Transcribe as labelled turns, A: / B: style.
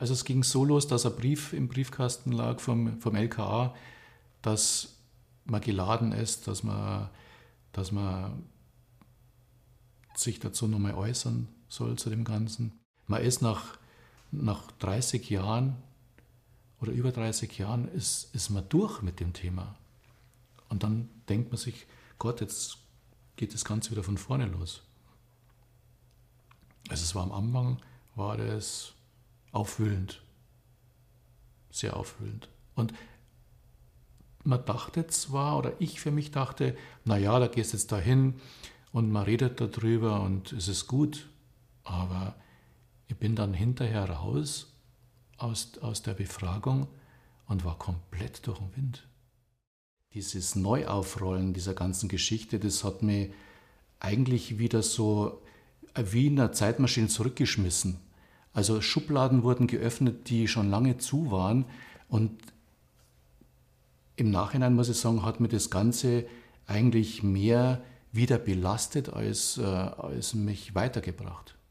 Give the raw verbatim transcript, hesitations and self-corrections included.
A: Also es ging so los, dass ein Brief im Briefkasten lag vom, vom L K A, dass man geladen ist, dass man, dass man sich dazu nochmal äußern soll zu dem Ganzen. Man ist nach, nach dreißig Jahren oder über dreißig Jahren ist, ist man durch mit dem Thema. Und dann denkt man sich, Gott, jetzt geht das Ganze wieder von vorne los. Also es war am Anfang, war das aufwühlend, sehr aufwühlend. Und man dachte zwar, oder ich für mich dachte, naja, da gehst du jetzt dahin und man redet darüber und es ist gut. Aber ich bin dann hinterher raus aus, aus der Befragung und war komplett durch den Wind. Dieses Neuaufrollen dieser ganzen Geschichte, das hat mich eigentlich wieder so wie in einer Zeitmaschine zurückgeschmissen. Also Schubladen wurden geöffnet, die schon lange zu waren. Und im Nachhinein, muss ich sagen, hat mir das Ganze eigentlich mehr wieder belastet als, äh, als mich weitergebracht.